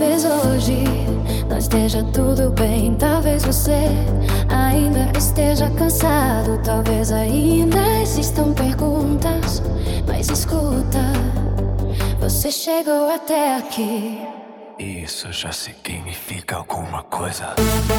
Talvez hoje não esteja tudo bem. Talvez você ainda esteja cansado. Talvez ainda existam perguntas. Mas escuta, você chegou até aqui. Isso já significa alguma coisa.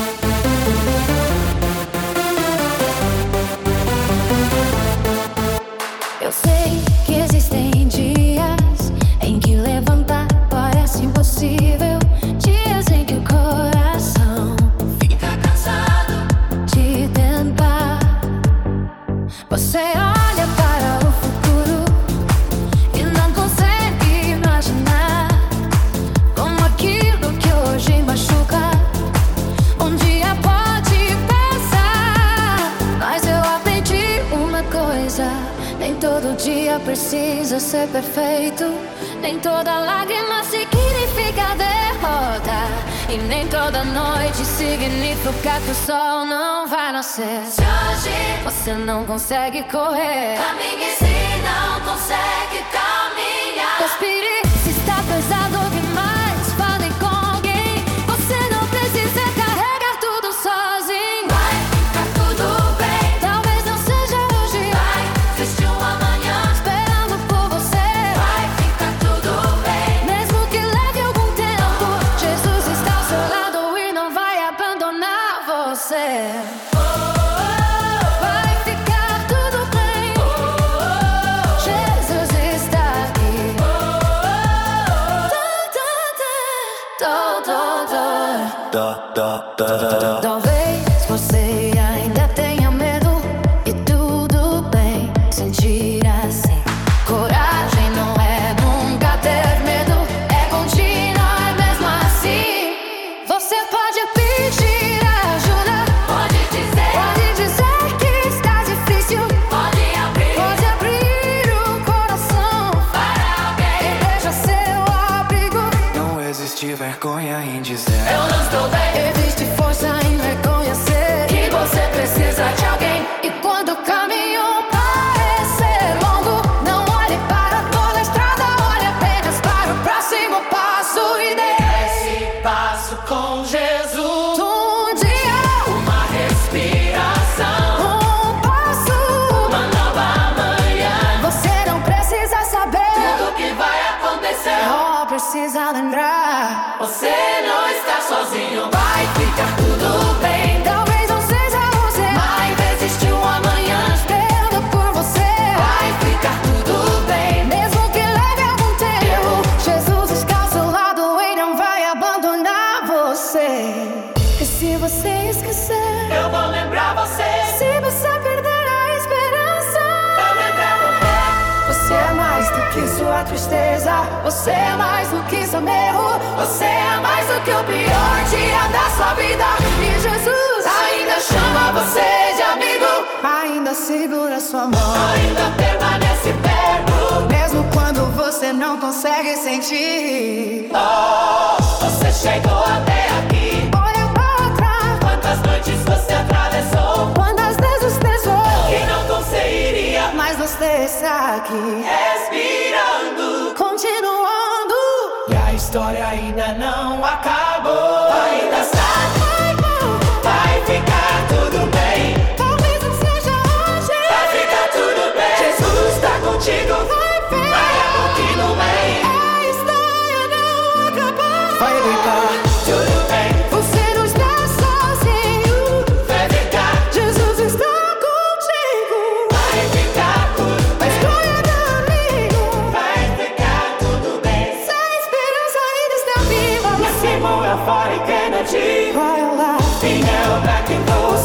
Eu sei que existem dias em que levantar parece impossível. Dias em que o coração fica cansado de tentar. Você olha para o futuro e não consegue imaginar como aquilo que hoje machuca um dia pode passar. Mas eu aprendi uma coisa: nem todo dia precisa ser perfeito. Nem toda lágrima significa derrota. E nem toda noite significa que o sol não vai nascer. Se hoje você não consegue correr, caminhe se não consegue caminhar. respire se está pesado demais. Fale com alguém. Você não precisa carregar tudo sozinho. Vai ficar tudo bem. Talvez não seja hoje. Vai existir um amanhã Esperando por você. vai ficar tudo bem. Mesmo que leve algum tempo, Jesus está ao seu lado e não vai abandonar você. Vai ficar tudo bem. Jesus está aqui. Talvez você ainda tenha medo e tudo bem sentir assim. Coragem não é nunca ter medo, é continuar mesmo assim. Você pode pedir ajuda, Pode dizer que está difícil, pode abrir o coração para alguém. e deixa seu abrigo. Não existe vergonha em dizer Eu não estou bem. Existe força em reconhecer Que você precisa de alguém. e quando o caminho parecer longo, não olhe para toda a estrada, olhe apenas para o próximo passo e dê Esse passo com Jesus. um dia, Uma respiração. um passo. Uma nova manhã. Você não precisa saber, Tudo que vai acontecer. só precisa lembrar. Você não está sozinho. Vai ficar tudo bem. Talvez não seja você, Mas existe um amanhã. esperando por você. Vai ficar tudo bem. Mesmo que leve algum tempo, Jesus está ao seu lado e não vai abandonar você. E se você esquecer, Eu vou lembrar você. se você perder a esperança, Vou lembrar você é mais do que sua tristeza. Você é mais do que seu erro. Você é mais do que o pior dia da sua vida. E Jesus ainda chama você de amigo. ainda segura sua mão, Ainda permanece perto. mesmo quando você não consegue sentir. Você chegou até aqui. Olha para trás, Quantas noites você atravessou quantas vezes pensou, que não conseguiria. mas você está aqui, Respirando. continuando. E a história ainda não acabou. Ainda sabe. Vai ficar tudo bem. Talvez não seja hoje, Vai ficar tudo bem. Jesus está contigo. Vai a que não vem. a história não acabou. vai ficar Tudo bem. Você não está sozinho, Vai ficar. Jesus está contigo. Vai ficar tudo A bem. história do amigo, Vai ficar tudo bem. se a esperança ainda está viva, Simon é fora e Kennedy. vai lá. Quem é o Black and Gold?